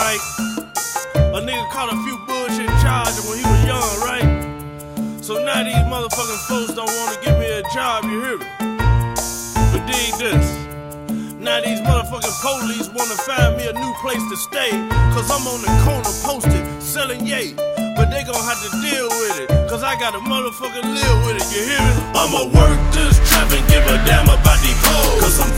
right? A nigga caught a few bullshit charges when he was young, right? So now these motherfucking folks don't wanna give me a job, you hear me? But dig this. Now these motherfucking police wanna find me a new place to stay, cause I'm on the corner posted, selling yay. But they gon' have to deal with it, cause I gotta motherfucking live with it, you hear me? I'ma work this trap and give a damn about these hoes, cause I'm